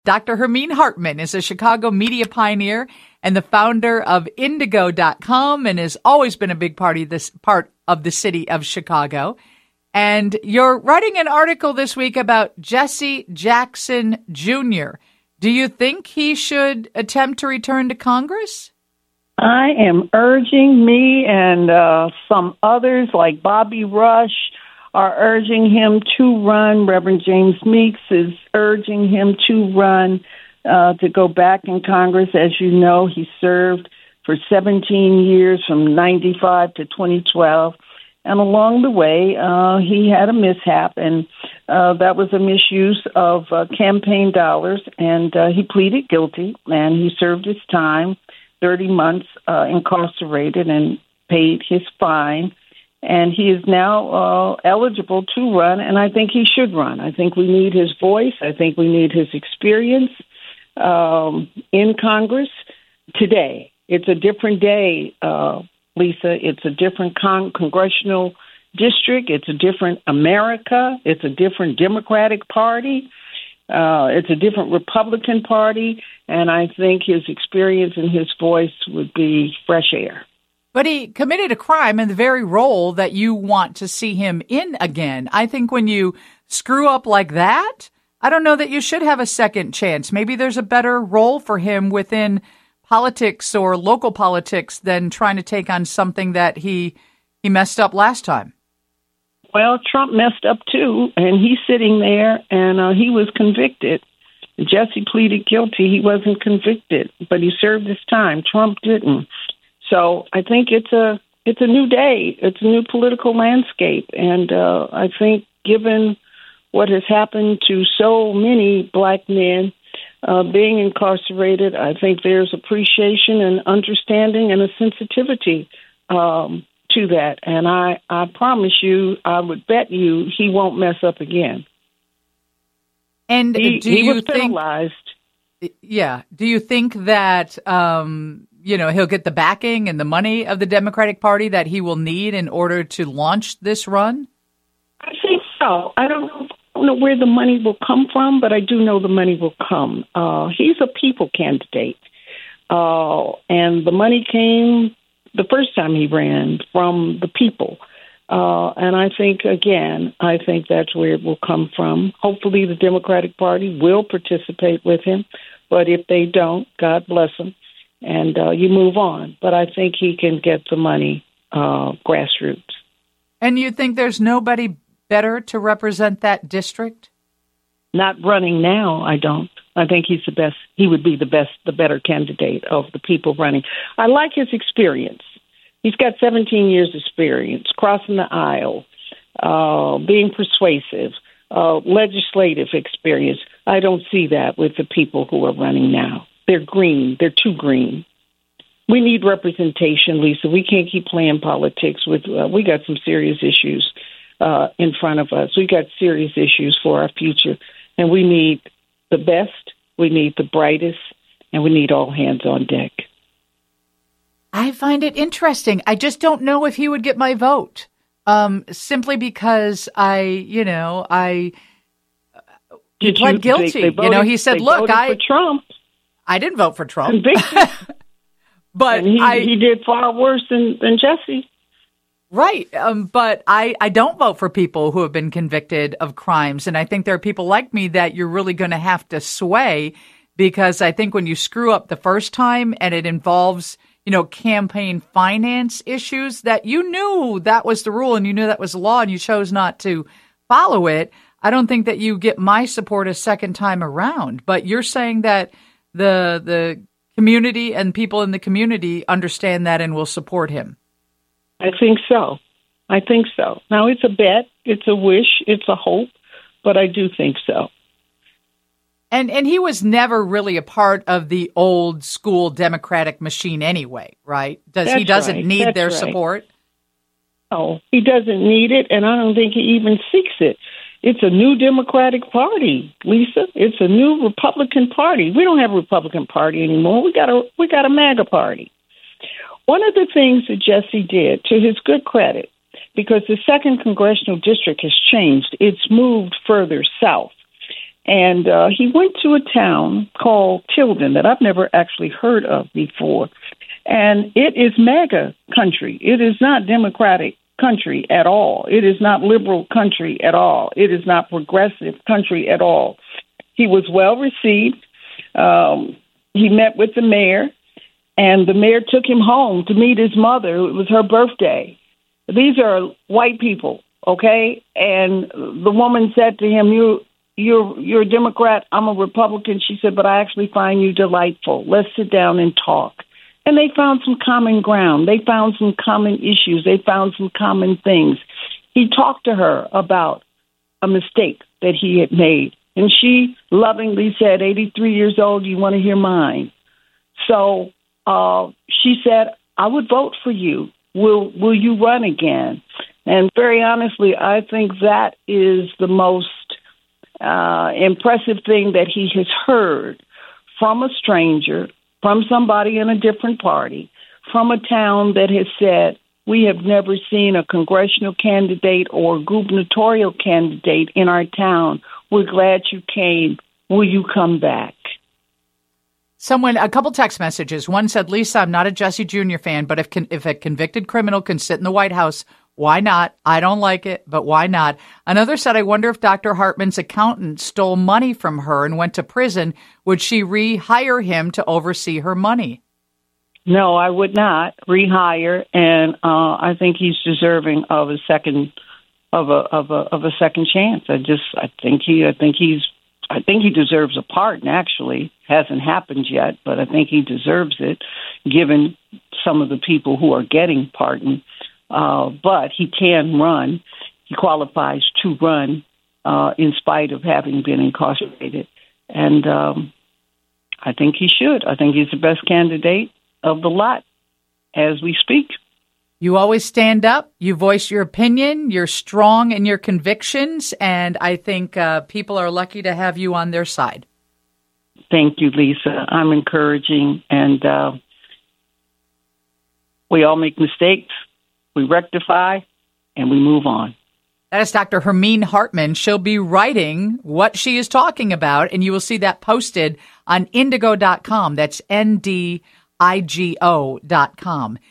Dr. Hermine Hartman is a Chicago media pioneer and the founder of Indigo.com and has always been a big part of the city of Chicago. And you're writing an article this week about Jesse Jackson Jr. Do you think he should attempt to return to Congress? I am urging me and some others like Bobby Rush are urging him to run. Reverend James Meeks is urging him to run to go back in Congress. As you know, he served for 17 years from 95 to 2012. And along the way, he had a mishap, and that was a misuse of campaign dollars. And he pleaded guilty, and he served his time, 30 months incarcerated, and paid his fine. And he is now eligible to run, and I think he should run. I think we need his voice. I think we need his experience in Congress today. It's a different day, Lisa. It's a different congressional district. It's a different America. It's a different Democratic Party. It's a different Republican Party. And I think his experience and his voice would be fresh air. But he committed a crime in the very role that you want to see him in again. I think when you screw up like that, I don't know that you should have a second chance. Maybe there's a better role for him within politics or local politics than trying to take on something that he messed up last time. Well, Trump messed up too, and he's sitting there, and he was convicted. Jesse pleaded guilty. He wasn't convicted, but he served his time. Trump didn't. So I think it's a new day. It's a new political landscape. And I think given what has happened to so many black men being incarcerated, I think there's appreciation and understanding and a sensitivity to that. And I promise you, I would bet you he won't mess up again. And he was penalized. Yeah. Do you think that he'll get the backing and the money of the Democratic Party that he will need in order to launch this run? I think so. I don't know where the money will come from, but I do know the money will come. He's a people candidate. And the money came the first time he ran from the people. And I think that's where it will come from. Hopefully the Democratic Party will participate with him. But if they don't, God bless them. And you move on. But I think he can get the money grassroots. And you think there's nobody better to represent that district? Not running now, I don't. I think he's the best. He would be the better candidate of the people running. I like his experience. He's got 17 years experience, crossing the aisle, being persuasive, legislative experience. I don't see that with the people who are running now. They're green. They're too green. We need representation, Lisa. We can't keep playing politics with. We got some serious issues in front of us. We got serious issues for our future, and we need the best. We need the brightest, and we need all hands on deck. I find it interesting. I just don't know if he would get my vote, simply because he pled guilty. He said, "Look, for Trump. I didn't vote for Trump, convicted, but and he did far worse than Jesse." Right. But I don't vote for people who have been convicted of crimes. And I think there are people like me that you're really going to have to sway, because I think when you screw up the first time and it involves, campaign finance issues, that you knew that was the rule and you knew that was the law and you chose not to follow it. I don't think that you get my support a second time around. But you're saying that the community and people in the community understand that and will support him. I think so. Now, it's a bet, it's a wish, it's a hope, but I do think so. And he was never really a part of the old school Democratic machine anyway, right? He doesn't need their support? No, he doesn't need it, and I don't think he even seeks it. It's a new Democratic Party, Lisa. It's a new Republican Party. We don't have a Republican Party anymore. We got a MAGA Party. One of the things that Jesse did, to his good credit, because the 2nd Congressional District has changed, it's moved further south. And he went to a town called Tilden that I've never actually heard of before. And it is MAGA country. It is not Democratic country at all. It is not liberal country at all. It is not progressive country at all. He was well received. He met with the mayor, and the mayor took him home to meet his mother. It was her birthday. These are white people, okay? And the woman said to him, You're a Democrat, I'm a Republican. She said, but I actually find you delightful. Let's sit down and talk. And they found some common ground. They found some common issues. They found some common things. He talked to her about a mistake that he had made. And she lovingly said, 83 years old, you want to hear mine? So she said, I would vote for you. Will you run again? And very honestly, I think that is the most impressive thing that he has heard from a stranger, from somebody in a different party, from a town that has said, we have never seen a congressional candidate or gubernatorial candidate in our town. We're glad you came. Will you come back? A couple text messages. One said, Lisa, I'm not a Jesse Jr. fan, but if a convicted criminal can sit in the White House, why not? I don't like it, but why not? Another said, I wonder if Dr. Hartman's accountant stole money from her and went to prison. Would she rehire him to oversee her money? No, I would not rehire, and I think he's deserving of a second chance. I think he deserves a pardon. Actually, hasn't happened yet, but I think he deserves it, given some of the people who are getting pardoned. But he can run. He qualifies to run in spite of having been incarcerated. And I think he should. I think he's the best candidate of the lot as we speak. You always stand up. You voice your opinion. You're strong in your convictions. And I think people are lucky to have you on their side. Thank you, Lisa. I'm encouraging. And we all make mistakes. We rectify, and we move on. That is Dr. Hermine Hartman. She'll be writing what she is talking about, and you will see that posted on Indigo.com. That's NDIGO.com.